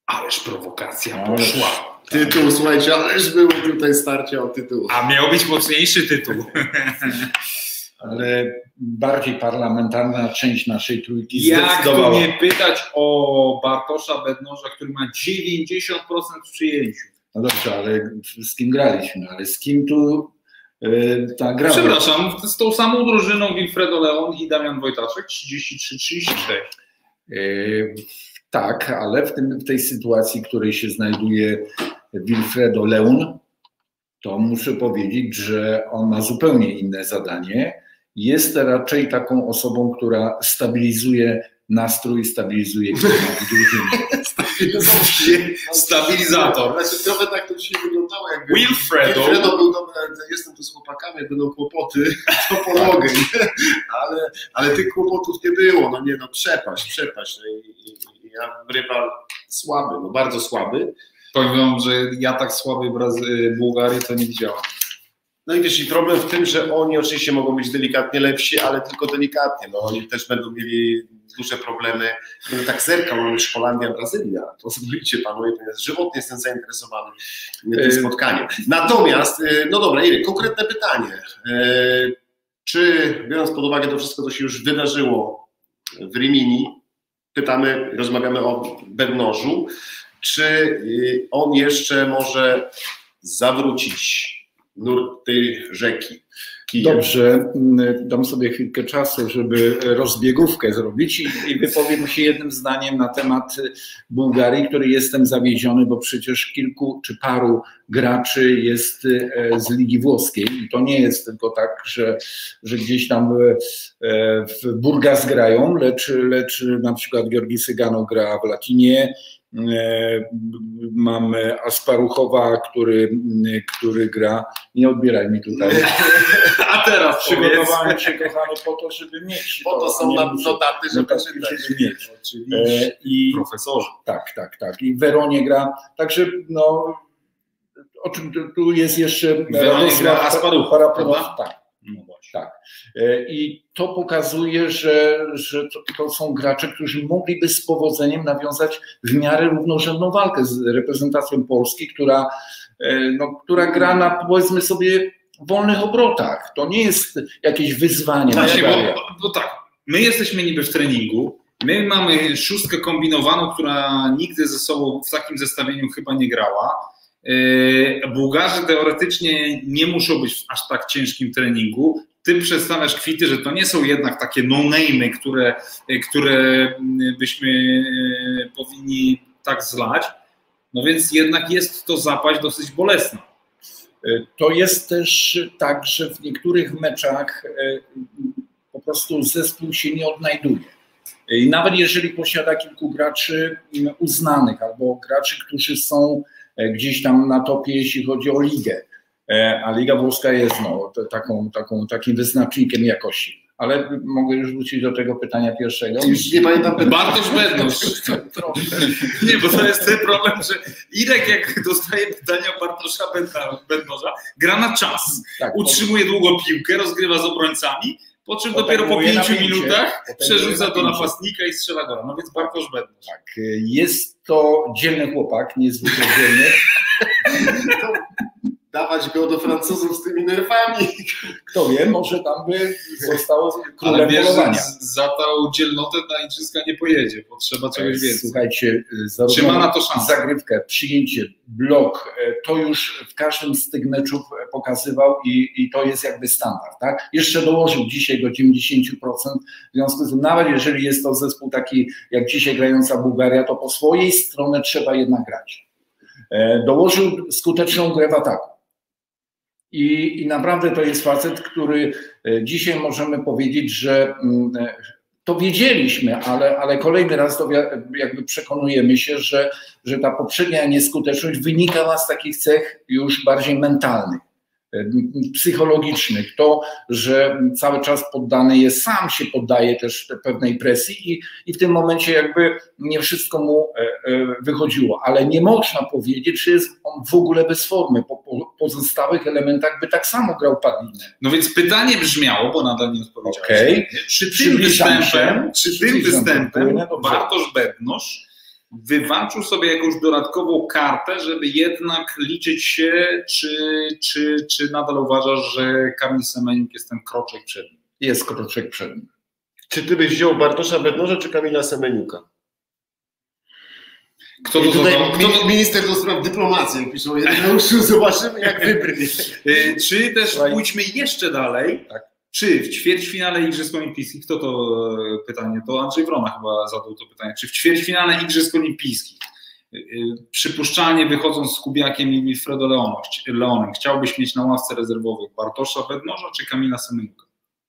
Ależ prowokacja poszła. Tytuł, słuchajcie, ależ było tutaj starcie o tytuł. A miał być mocniejszy tytuł. Ale bardziej parlamentarna część naszej trójki Jak to nie pytać o Bartosza Bednoża, który ma 90% w przyjęciu. No dobrze, ale z kim graliśmy? Ale z kim tu ta gra? Przepraszam, z tą samą drużyną Wilfredo Leon i Damian Wojtaszek 33-34. Tak, ale w tej sytuacji, w której się znajduje Wilfredo Leon, to muszę powiedzieć, że on ma zupełnie inne zadanie. Jest raczej taką osobą, która stabilizuje nastrój, stabilizuje drużynę. Stabilizator. Znaczy, trochę tak to dzisiaj wyglądało, jakby Wilfredo był dobry, jestem tu z chłopakami, jak będą kłopoty, to pomogę. Ale tych kłopotów nie było, przepaść. Rywal słaby, bardzo słaby. Powiem wam, że ja tak słabej Bułgarii to nie widziałem. No i wiesz, i problem w tym, że oni oczywiście mogą być delikatnie lepsi, ale tylko delikatnie. No, oni też będą mieli duże problemy. Będę tak zerkał, mamy już Holandia, Brazylia. Pozwólcie panowie, ponieważ żywotnie jestem zainteresowany tym spotkaniem. Natomiast, no dobra, Irek, konkretne pytanie. Czy, biorąc pod uwagę to wszystko, co się już wydarzyło w Rimini, rozmawiamy o Bednożu, czy on jeszcze może zawrócić nurt tej rzeki? Kijem? Dobrze, dam sobie chwilkę czasu, żeby rozbiegówkę zrobić i wypowiem się jednym zdaniem na temat Bułgarii, który jestem zawiedziony, bo przecież kilku czy paru graczy jest z Ligi Włoskiej i to nie jest tylko tak, że gdzieś tam w Burgas grają, lecz na przykład Georgi Cygano gra w Latinie. Mamy Asparuchowa, który gra. Nie odbieraj mi tutaj. A teraz przygotowałem się, kochany, po to, żeby mieć. Po to są notaty, żeby mieć. I profesorzy. Tak. I Weronie gra. Także no, o czym tu jest jeszcze Weronie Asparuchowa, prawda? Tak. Tak. I to pokazuje, że to są gracze, którzy mogliby z powodzeniem nawiązać w miarę równorzędną walkę z reprezentacją Polski, która gra na, powiedzmy sobie, wolnych obrotach. To nie jest jakieś wyzwanie. Bo tak, my jesteśmy niby w treningu, my mamy szóstkę kombinowaną, która nigdy ze sobą w takim zestawieniu chyba nie grała. Bułgarzy teoretycznie nie muszą być w aż tak ciężkim treningu. Ty przedstawiasz kwity, że to nie są jednak takie no-name'y, które byśmy powinni tak zlać. No więc jednak jest to zapaść dosyć bolesna. To jest też tak, że w niektórych meczach po prostu zespół się nie odnajduje. I nawet jeżeli posiada kilku graczy uznanych albo graczy, którzy są gdzieś tam na topie, jeśli chodzi o ligę, a Liga Włoska jest takim wyznacznikiem jakości. Ale mogę już wrócić do tego pytania pierwszego. Już nie pamiętam. Bartosz Bednoż. Nie, bo to jest ten problem, że Irek jak dostaje pytania Bartosza Bednoża, gra na czas, utrzymuje długo piłkę, rozgrywa z obrońcami, po czym dopiero po 5 minutach przerzuca do napastnika i strzela gola. No więc Bartosz Bednoż. Tak, jest to dzielny chłopak, niezwykle dzielny. Dawać go do Francuzów z tymi nerwami. Kto wie, może tam by zostało królem ale wiesz, polowania. Za tą dzielnotę na igrzyska nie pojedzie, bo trzeba czegoś więcej. Słuchajcie, czy ma na to szansę? Zagrywkę, przyjęcie, blok, to już w każdym z tych meczów pokazywał i to jest jakby standard. Tak? Jeszcze dołożył dzisiaj do 90%, w związku z tym nawet jeżeli jest to zespół taki jak dzisiaj grająca Bułgaria, to po swojej stronie trzeba jednak grać. Dołożył skuteczną grę w ataku. I naprawdę to jest facet, który dzisiaj możemy powiedzieć, że to wiedzieliśmy, ale kolejny raz to jakby przekonujemy się, że ta poprzednia nieskuteczność wynikała z takich cech już bardziej mentalnych, psychologicznych. To, że cały czas poddany jest, sam się poddaje też pewnej presji i w tym momencie jakby nie wszystko mu wychodziło, ale nie można powiedzieć, że jest on w ogóle bez formy. Po pozostałych elementach by tak samo grał Padlinę. No więc pytanie brzmiało, bo nadal nie odpowiedziałeś. Okay. Czy tym występem Bartosz Bednoż wywalczył sobie jakąś dodatkową kartę, żeby jednak liczyć się, czy nadal uważasz, że Kamil Semeniuk jest ten kroczek przed nim? Jest kroczek przed nim. Czy ty byś wziął Bartosza Bednoża czy Kamila Semeniuka? Kto to tutaj minister do spraw dyplomacji piszą, zobaczymy jak wybrnie. Czy też pójdźmy jeszcze dalej, tak. Czy w ćwierćfinale Igrzysk Olimpijskich, kto to pytanie, to Andrzej Wrona chyba zadał to pytanie, czy w ćwierćfinale Igrzysk Olimpijskich, przypuszczalnie wychodząc z Kubiakiem i Wilfredo Leonem, chciałbyś mieć na ławce rezerwowych Bartosza Bednoża czy Kamila Semeniuka?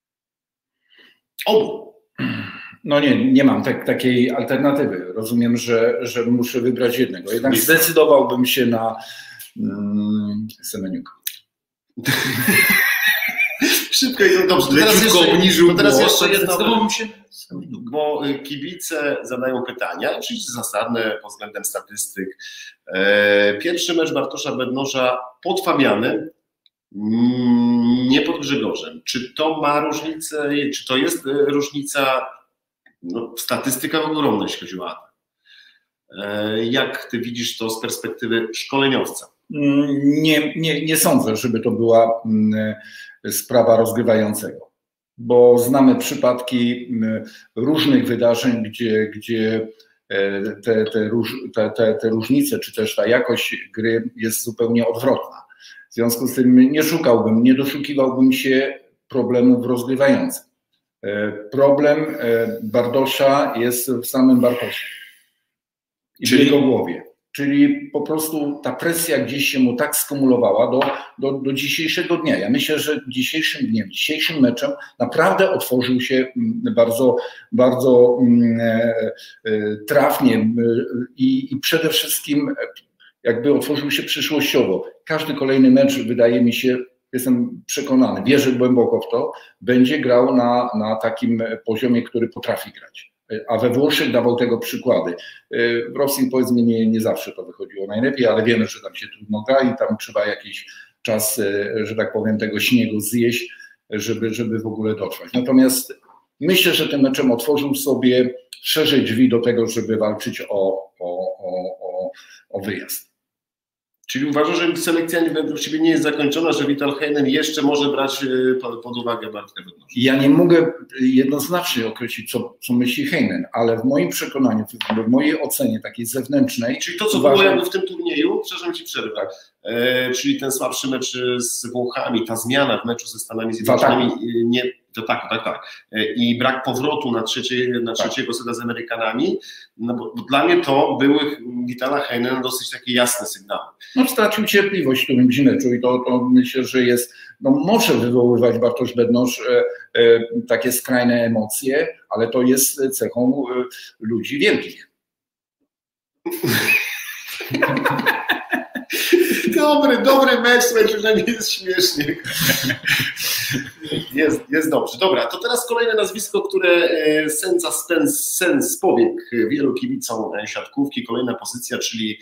Obu. No nie mam takiej alternatywy. Rozumiem, że muszę wybrać jednego. Jednak zdecydowałbym się na Semeniuka. Szybko i dobrze. Teraz jeszcze jedno, bo kibice zadają pytania, oczywiście zasadne pod względem statystyk. Pierwszy mecz Bartosza Bednoża pod Fabianem, nie pod Grzegorzem. Czy to ma różnicę, czy to jest różnica? No, statystyka ogromna, jeśli chodzi o atak. Jak ty widzisz to z perspektywy szkoleniowca? Nie sądzę, żeby to była sprawa rozgrywającego, bo znamy przypadki różnych wydarzeń, gdzie te różnice, czy też ta jakość gry jest zupełnie odwrotna. W związku z tym nie doszukiwałbym się problemów rozgrywających. Problem Bardosza jest w samym Bartosie i w jego głowie. Czyli po prostu ta presja gdzieś się mu tak skumulowała do dzisiejszego dnia. Ja myślę, że dzisiejszym meczem naprawdę otworzył się bardzo, bardzo trafnie i przede wszystkim jakby otworzył się przyszłościowo. Każdy kolejny mecz, wydaje mi się, jestem przekonany, wierzę głęboko w to, będzie grał na takim poziomie, który potrafi grać. A we Włoszech dawał tego przykłady. W Rosji, powiedzmy, nie zawsze to wychodziło najlepiej, ale wiemy, że tam się trudno gra i tam trzeba jakiś czas, że tak powiem, tego śniegu zjeść, żeby w ogóle dotrwać. Natomiast myślę, że tym meczem otworzył sobie szerzej drzwi do tego, żeby walczyć o wyjazd. Czyli uważasz, że selekcja według ciebie nie jest zakończona, że Vital Heinen jeszcze może brać pod uwagę Bartka Bednoża? Ja nie mogę jednoznacznie określić, co myśli Heinen, ale w moim przekonaniu, w mojej ocenie takiej zewnętrznej... Czyli to, co było jakby w tym turnieju, przepraszam ci przerwę, czyli ten słabszy mecz z Włochami, ta zmiana w meczu ze Stanami Zjednoczonymi, tak. I brak powrotu na trzeciego seta z Amerykanami, no bo dla mnie to były Vitala Heinena dosyć takie jasne sygnały. No stracił cierpliwość w którymś meczu i to myślę, że jest, no może wywoływać Bartosz Bednoż takie skrajne emocje, ale to jest cechą ludzi wielkich. Dobry mecz, że nie jest śmiesznie. Jest dobrze. Dobra, to teraz kolejne nazwisko, które sens powiek wielu kibicom siatkówki. Kolejna pozycja, czyli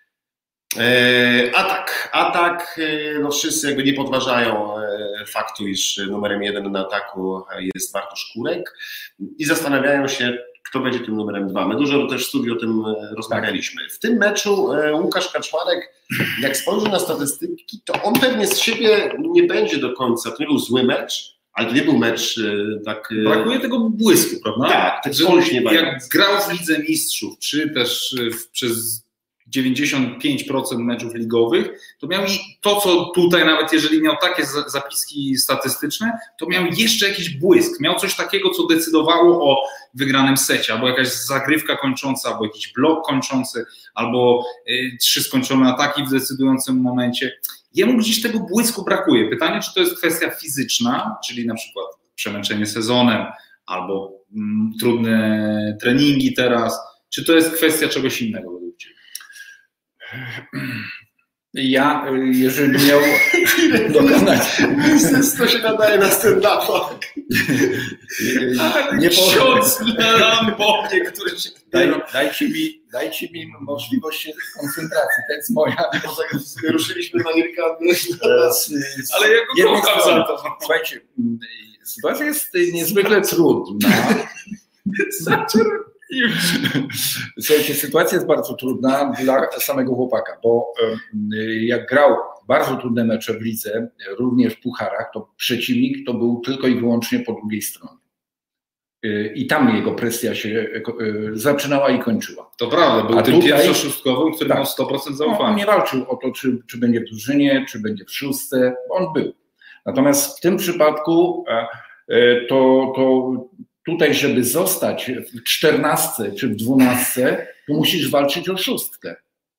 atak. No wszyscy jakby nie podważają faktu, iż numerem 1 na ataku jest Bartosz Kurek i zastanawiają się, kto będzie tym numerem 2. My dużo też w studiu o tym rozmawialiśmy. W tym meczu Łukasz Kaczmarek, jak spojrzy na statystyki, to on pewnie z siebie nie będzie do końca. To nie był zły mecz, ale to nie był mecz tak... Brakuje tego błysku, prawda? Tak, jak grał w Lidze Mistrzów, czy też przez 95% meczów ligowych, to miał i to, co tutaj, nawet jeżeli miał takie zapiski statystyczne, to miał jeszcze jakiś błysk, miał coś takiego, co decydowało o wygranym secie, albo jakaś zagrywka kończąca, albo jakiś blok kończący, albo 3 skończone ataki w decydującym momencie. Jemu gdzieś tego błysku brakuje. Pytanie, czy to jest kwestia fizyczna, czyli na przykład przemęczenie sezonem, albo trudne treningi teraz, czy to jest kwestia czegoś innego według ciebie? Ja, jeżeli miał dokonać... Biznes to się nadaje na stand-up'a. Nie ksiądz na Lambonie, który się... Dajcie mi możliwość koncentracji, to jest moja... Ruszyliśmy na Irlandię. Ale ja go kocham za to. Słuchajcie, sytuacja jest niezwykle trudna. Słuchajcie, sytuacja jest bardzo trudna dla samego chłopaka, bo jak grał bardzo trudne mecze w lidze, również w pucharach, to przeciwnik to był tylko i wyłącznie po drugiej stronie. I tam jego presja się zaczynała i kończyła. To prawda, był tym pierwszoszustkowym, który miał 100% zaufania. On nie walczył o to, czy będzie w drużynie, czy będzie w szóstce, on był. Natomiast w tym przypadku to tutaj, żeby zostać w 14 czy w 12, to musisz walczyć o szóstkę.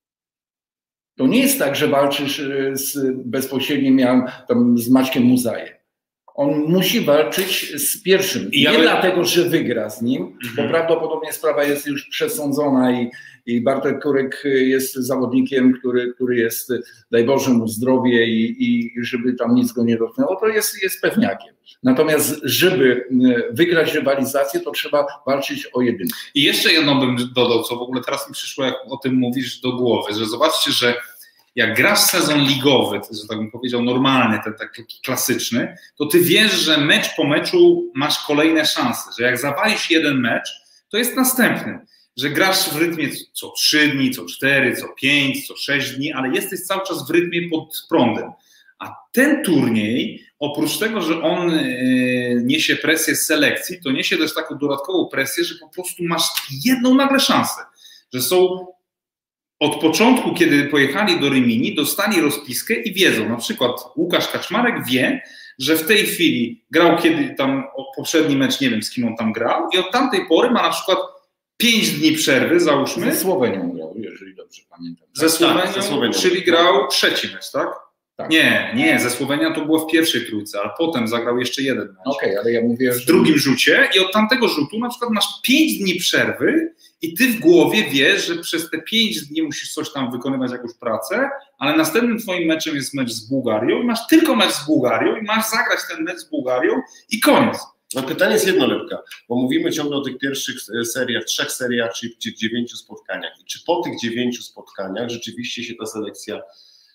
To nie jest tak, że walczysz bezpośrednio z Maćkiem Muzajem. On musi walczyć z pierwszym. Nie dlatego, że wygra z nim, bo prawdopodobnie sprawa jest już przesądzona i Bartek Kurek jest zawodnikiem, który jest, daj Boże mu zdrowie i żeby tam nic go nie dotknęło, to jest pewniakiem. Natomiast żeby wygrać rywalizację, to trzeba walczyć o jedynkę. I jeszcze jedno bym dodał, co w ogóle teraz mi przyszło, jak o tym mówisz, do głowy, że zobaczcie, że jak grasz sezon ligowy, to że tak bym powiedział normalny, ten taki klasyczny, to ty wiesz, że mecz po meczu masz kolejne szanse, że jak zawalisz jeden mecz, to jest następny, że grasz w rytmie co 3 dni, co 4, co 5, co 6 dni, ale jesteś cały czas w rytmie pod prądem. A ten turniej, oprócz tego, że on niesie presję z selekcji, to niesie też taką dodatkową presję, że po prostu masz jedną nagle szansę, że są od początku, kiedy pojechali do Rymini, dostali rozpiskę i wiedzą, na przykład Łukasz Kaczmarek wie, że w tej chwili grał kiedy tam poprzedni mecz, nie wiem z kim on tam grał i od tamtej pory ma na przykład 5 dni przerwy, załóżmy. Ze Słowenią grał, jeżeli dobrze pamiętam. Ze Słowenią, czyli grał trzeci mecz, tak? Tak. Nie, ze Słowenia to było w pierwszej trójce, ale potem zagrał jeszcze jeden mecz. Okej, ale ja mówię, w drugim rzucie i od tamtego rzutu na przykład masz 5 dni przerwy i ty w głowie wiesz, że przez te 5 dni musisz coś tam wykonywać, jakąś pracę, ale następnym twoim meczem jest mecz z Bułgarią i masz tylko mecz z Bułgarią i masz zagrać ten mecz z Bułgarią i koniec. No pytanie jest jedno, Lepka, bo mówimy ciągle o tych pierwszych seriach, 3 seriach, czy 9 spotkaniach. I czy po tych 9 spotkaniach rzeczywiście się ta selekcja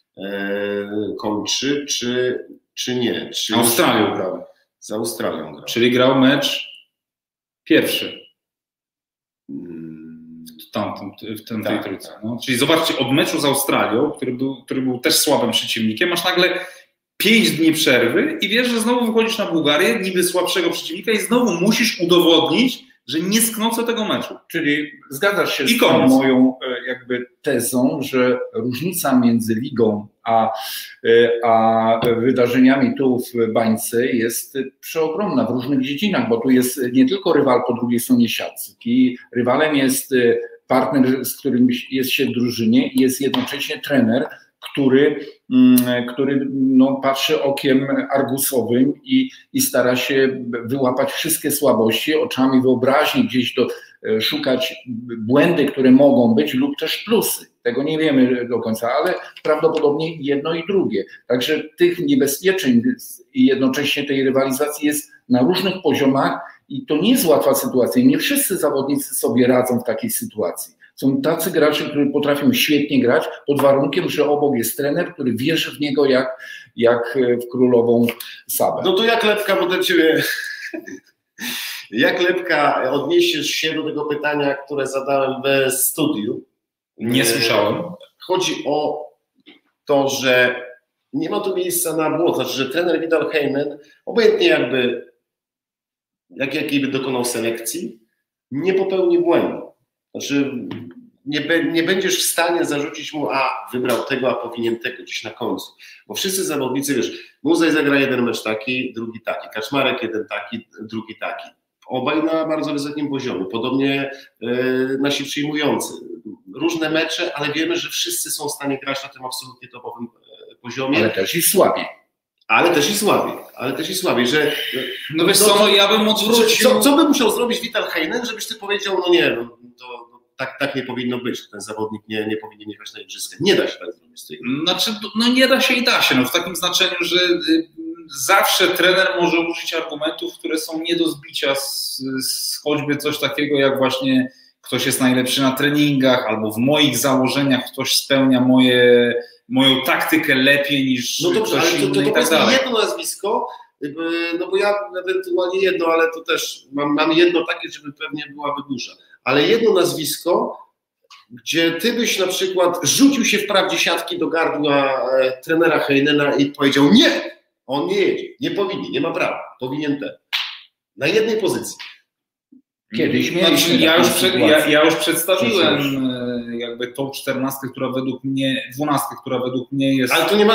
kończy, czy nie? Czy Australią grał. Z Australią grał. Czyli grał mecz pierwszy. W tej trójce. No. Czyli zobaczcie, od meczu z Australią, który był też słabym przeciwnikiem, masz nagle 5 dni przerwy i wiesz, że znowu wychodzisz na Bułgarię, niby słabszego przeciwnika i znowu musisz udowodnić, że nie sknocę tego meczu. Czyli zgadzasz się z tą moją jakby tezą, że różnica między ligą a wydarzeniami tu w Bańce jest przeogromna w różnych dziedzinach, bo tu jest nie tylko rywal po drugiej stronie siatki, rywalem jest partner, z którym jest się w drużynie i jest jednocześnie trener, który patrzy okiem argusowym i stara się wyłapać wszystkie słabości, oczami wyobraźni gdzieś szukać błędy, które mogą być lub też plusy. Tego nie wiemy do końca, ale prawdopodobnie jedno i drugie. Także tych niebezpieczeń i jednocześnie tej rywalizacji jest na różnych poziomach i to nie jest łatwa sytuacja. Nie wszyscy zawodnicy sobie radzą w takiej sytuacji. Są tacy gracze, którzy potrafią świetnie grać pod warunkiem, że obok jest trener, który wierzy w niego jak w królową Sabę. No to jak Lepka, bo do ciebie... Jak Lepka odniesiesz się do tego pytania, które zadałem w studiu? Nie słyszałem. Chodzi o to, że nie ma tu miejsca na błąd, znaczy, że trener Vidal Heyman, obojętnie jakiej by dokonał selekcji, nie popełni błędu. Znaczy nie będziesz w stanie zarzucić mu, wybrał tego, a powinien tego gdzieś na końcu. Bo wszyscy zawodnicy, wiesz, Muzaj zagra jeden mecz taki, drugi taki, Kaczmarek jeden taki, drugi taki. Obaj na bardzo wysokim poziomie, podobnie nasi przyjmujący. Różne mecze, ale wiemy, że wszyscy są w stanie grać na tym absolutnie topowym poziomie. Ale też i słabiej. Ale też i słabiej, że... No wiesz co, ja bym odwrócił... Co by musiał zrobić Vital Heynen, żebyś ty powiedział, tak nie powinno być, ten zawodnik nie powinien jechać na igrzyska. Nie da się tak zrobić z tej gry. Znaczy, nie da się i da się, w takim znaczeniu, że zawsze trener może użyć argumentów, które są nie do zbicia z choćby coś takiego jak właśnie ktoś jest najlepszy na treningach, albo w moich założeniach ktoś spełnia moją taktykę lepiej niż ktoś inny i tak dalej. Jedno nazwisko, bo ja ewentualnie jedno, ale to też mam jedno takie, żeby pewnie byłaby duża. ale jedno nazwisko, gdzie ty byś na przykład rzucił się wprawdzie siatki do gardła trenera Heinena i powiedział nie, on nie jedzie, nie powinien, nie ma prawa, powinien ten. Na jednej pozycji. Kiedyś mieliśmy ja już przedstawiłem jakby top 14, która według mnie, 12, która według mnie jest. Ale to nie ma,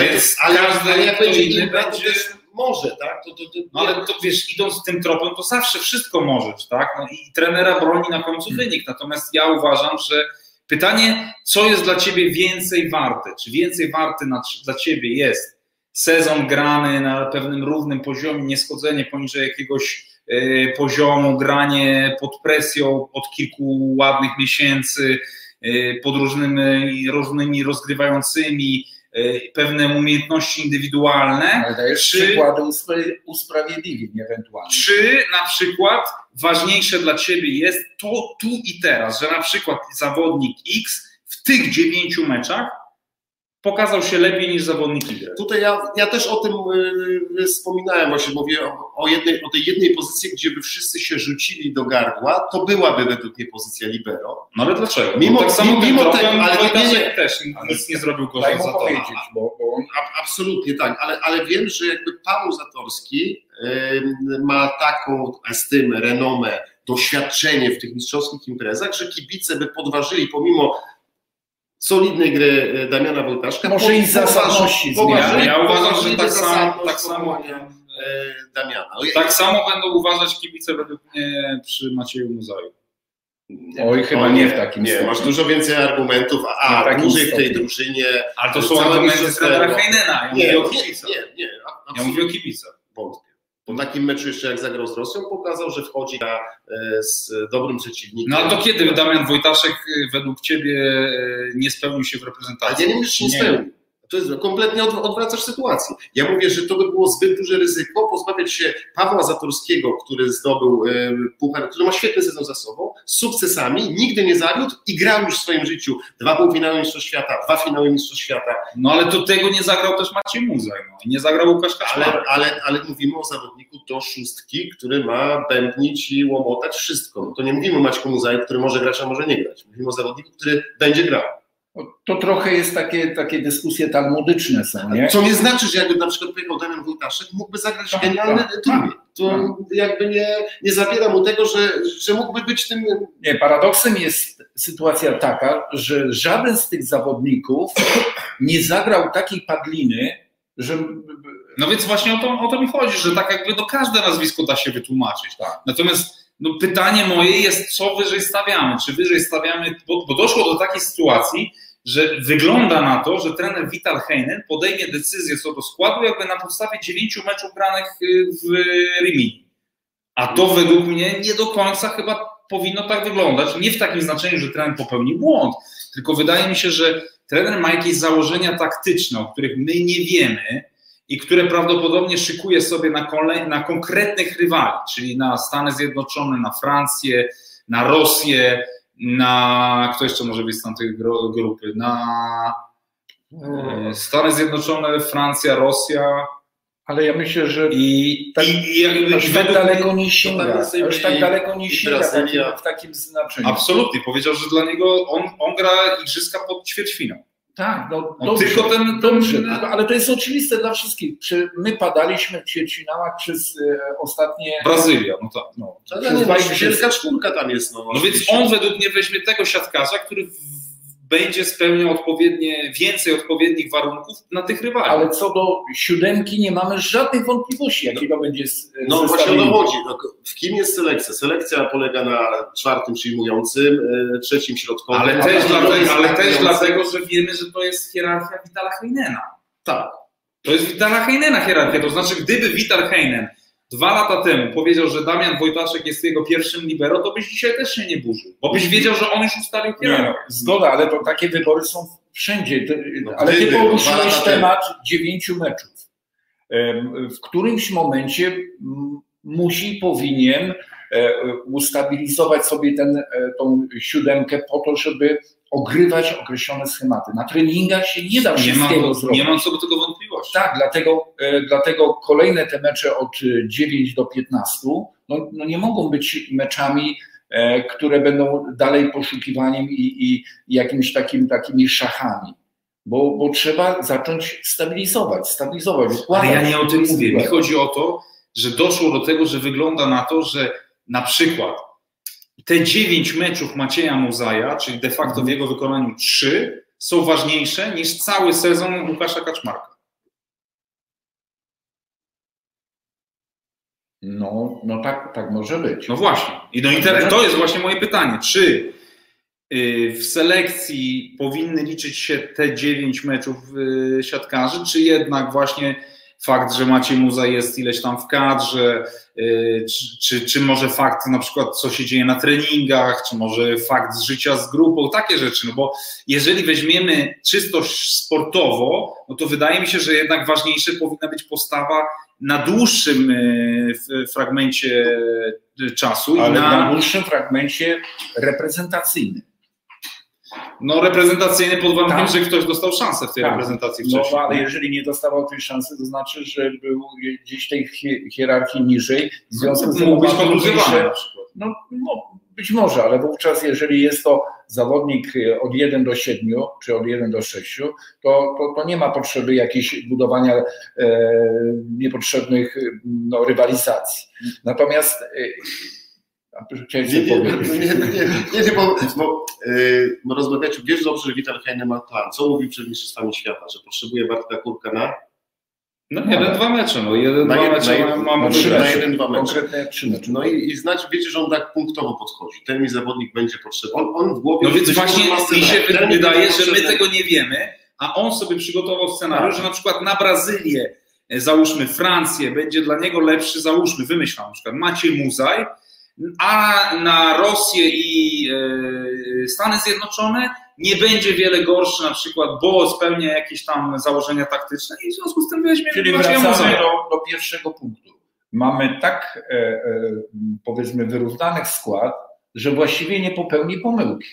ale jak będzie inny, będzie może, tak? No ale to wiesz, idąc tym tropem, to zawsze wszystko możesz, tak? No i trenera broni na końcu wynik. Natomiast ja uważam, że pytanie, co jest dla ciebie więcej warte? Czy więcej warte dla ciebie jest sezon grany na pewnym równym poziomie, nie schodzenie poniżej jakiegoś poziomu, granie pod presją od kilku ładnych miesięcy, pod różnymi rozgrywającymi, pewne umiejętności indywidualne. Ale dajesz przykłady usprawiedliwień ewentualnie. Czy na przykład ważniejsze dla ciebie jest to tu i teraz, że na przykład zawodnik X w tych 9 meczach pokazał się lepiej niż zawodnik Y. Tutaj ja też o tym wspominałem, właśnie mówię o tej jednej pozycji, gdzie by wszyscy się rzucili do gardła, to byłaby według mnie pozycja libero. No ale dlaczego? Mimo tego, ale Wojtaszek też nic nie zrobił gorzej za to. Absolutnie tak, ale wiem, że jakby Paweł Zatorski ma taką estymę, renomę, doświadczenie w tych mistrzowskich imprezach, że kibice by podważyli pomimo solidnej gry Damiana Wojtaszka. Może i zasadności zmiany. Ja uważam, że tak samo Damiana. Tak samo będą uważać kibice według mnie przy Macieju Muzaju. Oj, chyba nie w takim stopniu. Nie, masz dużo więcej argumentów, dłużej w tej drużynie. Ale to są argumenty trenera Heinena. Ja mówię o kibicach. Ja mówię o kibicach. Wątpię. Po takim meczu jeszcze jak zagrał z Rosją, pokazał, że wchodzi z dobrym przeciwnikiem. No ale to kiedy Damian Wojtaszek według ciebie nie spełnił się w reprezentacji? Ale ja nie mówię, że się nie spełnił. To jest kompletnie odwracasz sytuację. Ja mówię, że to by było zbyt duże ryzyko pozbawiać się Pawła Zatorskiego, który zdobył puchar, który ma świetny sezon za sobą, z sukcesami, nigdy nie zawiódł i grał już w swoim życiu 2 półfinały Mistrzostw Świata, 2 finały Mistrzostw Świata. No ale to tego nie zagrał też Maciej Muzaj, i nie zagrał Łukasz Kaczmarek. Ale mówimy o zawodniku do 6, który ma bębnić i łomotać wszystko. No to nie mówimy o Maćku Muzaju, który może grać, a może nie grać. Mówimy o zawodniku, który będzie grał. To trochę jest takie dyskusje talmudyczne są, nie? Co nie znaczy, że jakby na przykład pojechał Damian Wojtaszek, mógłby zagrać genialny turniej. To jakby nie zabiera mu tego, że mógłby być tym... Nie, paradoksem jest sytuacja taka, że żaden z tych zawodników nie zagrał takiej padliny, że... No więc właśnie o to mi chodzi, że tak jakby każde nazwisko da się wytłumaczyć. Tak. Natomiast pytanie moje jest, co wyżej stawiamy? Czy wyżej stawiamy, bo doszło do takiej sytuacji, że wygląda na to, że trener Vital Heinen podejmie decyzję co do składu jakby na podstawie 9 meczów granych w Rimini. A to według mnie nie do końca chyba powinno tak wyglądać. Nie w takim znaczeniu, że trener popełni błąd, tylko wydaje mi się, że trener ma jakieś założenia taktyczne, o których my nie wiemy i które prawdopodobnie szykuje sobie na konkretnych rywali, czyli na Stany Zjednoczone, na Francję, na Rosję, na... Kto jeszcze może być z tamtej grupy? Na Stany Zjednoczone, Francja, Rosja. Ale ja myślę, że tak daleko nie sięga. Już tak daleko nie sięga w takim znaczeniu. Absolutnie. Powiedział, że dla niego on gra igrzyska pod ćwierćfinał. Tak, dobrze, tylko dobrze, ale to jest oczywiste dla wszystkich. My padaliśmy w ćwierćfinałach przez ostatnie... Brazylia, no tak. Wielka czwórka tam jest. No więc on według mnie weźmie tego siatkarza, który będzie spełniał więcej odpowiednich warunków na tych rywali. Ale co do 7 nie mamy żadnych wątpliwości, jakie to będzie No właśnie o to chodzi. W kim jest selekcja? Selekcja polega na 4. przyjmującym, 3. środkowym. Ale też dlatego, że wiemy, że to jest hierarchia Vitala Heinena. Tak. To jest Vitala Heinena hierarchia. To znaczy, gdyby Vital Heinen 2 lata temu powiedział, że Damian Wojtaszek jest jego pierwszym libero, to byś dzisiaj też się nie burzył, bo byś wiedział, że on już ustalił hierarchię. Zgoda, ale to takie wybory są wszędzie. Ale ty poruszyłeś temat 9 meczów. W którymś momencie powinien ustabilizować sobie tą 7 po to, żeby ogrywać określone schematy. Na treningach się nie da wszystkiego zrobić. Nie mam co do tego wątpliwości. Tak, dlatego kolejne te mecze od 9 do 15 no nie mogą być meczami które będą dalej poszukiwaniem i jakimś takimi szachami. Bo trzeba zacząć stabilizować. Ale ja nie o tym mówię. Mi chodzi o to, że doszło do tego, że wygląda na to, że na przykład te 9 meczów Macieja Muzaja, czyli de facto w jego wykonaniu 3, są ważniejsze niż cały sezon Łukasza Kaczmarka. No tak może być. No właśnie. I to jest właśnie moje pytanie. Czy w selekcji powinny liczyć się te 9 meczów siatkarzy, czy jednak właśnie fakt, że Maciej Muza jest ileś tam w kadrze, czy może fakt na przykład co się dzieje na treningach, czy może fakt życia z grupą, takie rzeczy, no bo jeżeli weźmiemy czysto sportowo, no to wydaje mi się, że jednak ważniejsze powinna być postawa na dłuższym fragmencie czasu. Ale na dłuższym fragmencie reprezentacyjnym. No reprezentacyjny pod warunkiem, że ktoś dostał szansę w tej reprezentacji wcześniej. No ale jeżeli nie dostawał tej szansy, to znaczy, że był gdzieś tej hierarchii niżej. W związku z tym mógł być kontuzjowany na przykład. No, być może, ale wówczas jeżeli jest to zawodnik od 1 do 7 czy od 1 do 6, to nie ma potrzeby jakiejś budowania niepotrzebnych rywalizacji. Natomiast bo rozmawiacie, wiesz dobrze, że Vital Heine ma plan. Co mówił przed mistrzostwami świata? Że potrzebuje Bartka Kurka na? No 1-2 mecze. No 1-2 mecze mamy 1-2 mecze. Konkretne 3 mecze. No i znaczy, wiecie, że on tak punktowo podchodzi. Ten mi zawodnik będzie potrzebny. On w głowie... No więc właśnie mi się wydaje, że my tego nie wiemy, a on sobie przygotował scenariusz, że na przykład na Brazylię, załóżmy Francję, będzie dla niego lepszy, załóżmy, wymyślam na przykład Maciej Muzaj, a na Rosję i Stany Zjednoczone nie będzie wiele gorszy na przykład, bo spełnia jakieś tam założenia taktyczne i w związku z tym weźmiemy... Czyli wracamy do pierwszego punktu. Mamy tak, powiedzmy, wyrównany skład, że właściwie nie popełni pomyłki.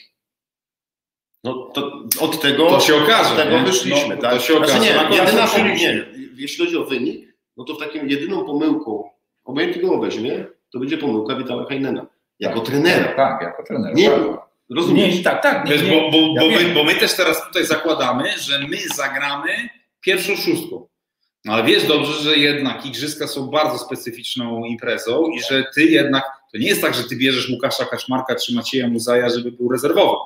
No to od tego, to się okaże, od tego wyszliśmy. No, tak? To się okaże. Jeśli chodzi o wynik, no to w takim jedyną pomyłką, obojętnie go weźmie, to będzie pomyłka Vitala Heinena. Jako trenera. Tak, jako trenera. Nie, rozumiesz? Tak. Wiesz, bo my też teraz tutaj zakładamy, że my zagramy pierwszą szóstką. No ale wiesz dobrze, że jednak igrzyska są bardzo specyficzną imprezą i że ty jednak, to nie jest tak, że ty bierzesz Łukasza Kaczmarka czy Macieja Muzaja, żeby był rezerwowym.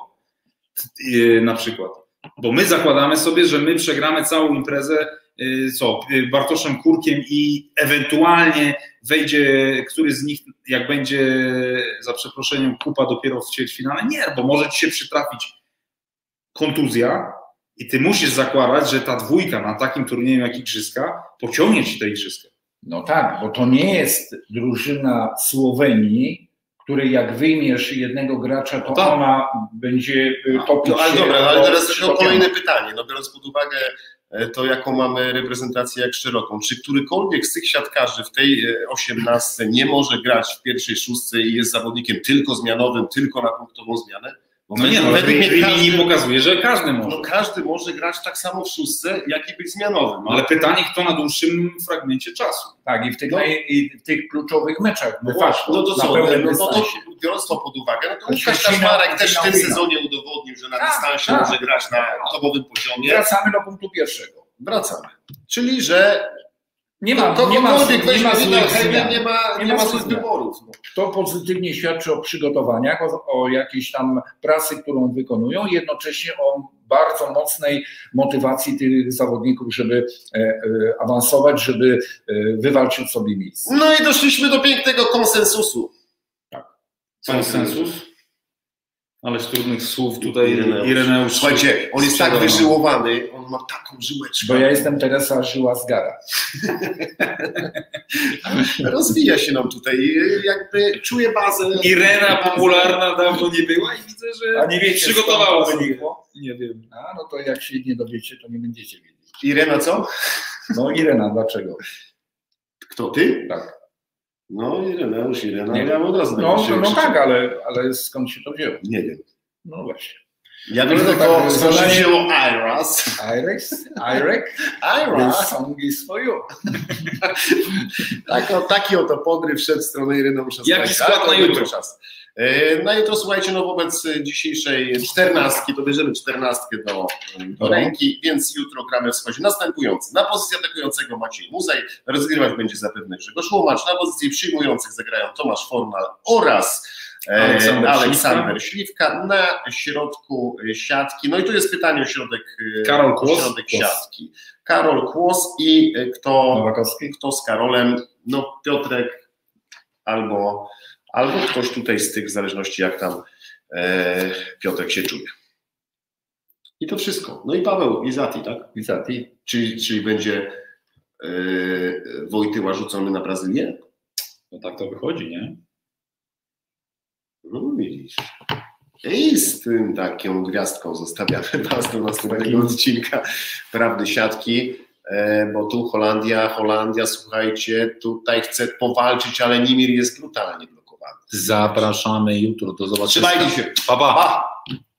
Na przykład. Bo my zakładamy sobie, że my przegramy całą imprezę Bartoszem Kurkiem i ewentualnie wejdzie któryś z nich, jak będzie za przeproszeniem kupa dopiero w ćwierćfinale. Nie, bo może ci się przytrafić kontuzja i ty musisz zakładać, że ta dwójka na takim turnieju jak igrzyska pociągnie ci te igrzyska. No tak, bo to nie jest drużyna Słowenii, której jak wyjmiesz jednego gracza, to tak. Ona będzie topić się. Ale dobra, ale teraz kolejne pytanie. No biorąc pod uwagę to, jaką mamy reprezentację, jak szeroką. Czy którykolwiek z tych siatkarzy w tej 18 nie może grać w pierwszej szóstce i jest zawodnikiem tylko zmianowym, tylko na punktową zmianę? No nie, no Rimini pokazuje, że każdy może. No każdy może grać tak samo w szóstce, jak i być zmianowym. No, ale pytanie, kto na dłuższym fragmencie czasu. Tak, i w tych kluczowych meczach. No właśnie, no to co? Biorąc to pod uwagę, no to Łukasz Kaczmarek też w tym sezonie udowodnił, że na dystansie może grać na topowym poziomie. Wracamy do punktu pierwszego. Wracamy. Czyli, że nie ma złych wyborów. To pozytywnie świadczy o przygotowaniach, o jakiejś tam pracy, którą wykonują, jednocześnie o bardzo mocnej motywacji tych zawodników, żeby awansować, żeby wywalczyć sobie miejsce. No i doszliśmy do pięknego konsensusu. Tak. Konsensus? Ależ trudnych słów tutaj Ireneusz. Słuchajcie, on jest tak wyżyłowany, on ma taką żyłeczkę. Bo ja jestem Teresa Żyła-Zgara. Rozwija się nam tutaj, jakby czuję bazę. Irena popularna dawno nie była i widzę, że przygotowała sobie. Nie wiem. No to jak się nie dowiecie, to nie będziecie wiedzieć. Irena co? No Irena, dlaczego? Kto, ty? Tak. No Irena, ja od razu no tak, ale skąd się to wzięło? Nie wiem. No właśnie. Ja wiem tylko, skąd się wzięło Iras. Iras song is for you. Taki oto pogryw wszedł w stronę Ireneusza. Jaki skład na jutro? Na jutro, słuchajcie, no wobec dzisiejszej 14, to bierzemy 14 do ręki, więc jutro gramy w składzie następujący. Na pozycji atakującego Maciej Muzaj, rozgrywać będzie zapewne Grzegorz Łomacz, na pozycji przyjmujących zagrają Tomasz Fornal oraz Aleksander Śliwka, na środku siatki, no i tu jest pytanie o środek siatki. Karol Kłos i kto z Karolem, no Piotrek albo ktoś tutaj z tych, w zależności jak tam Piotrek się czuje. I to wszystko. No i Paweł Izati, tak? Izati. Czyli będzie Wojtyła rzucony na Brazylię? No tak to wychodzi, nie? No widzisz. I z tym taką gwiazdką zostawiamy was do następnego odcinka Prawdy Siatki, bo tu Holandia, słuchajcie, tutaj chce powalczyć, ale Nimir jest brutalnie blokowany. Zapraszamy jutro, do zobaczenia. Trzymajcie się. Pa, pa.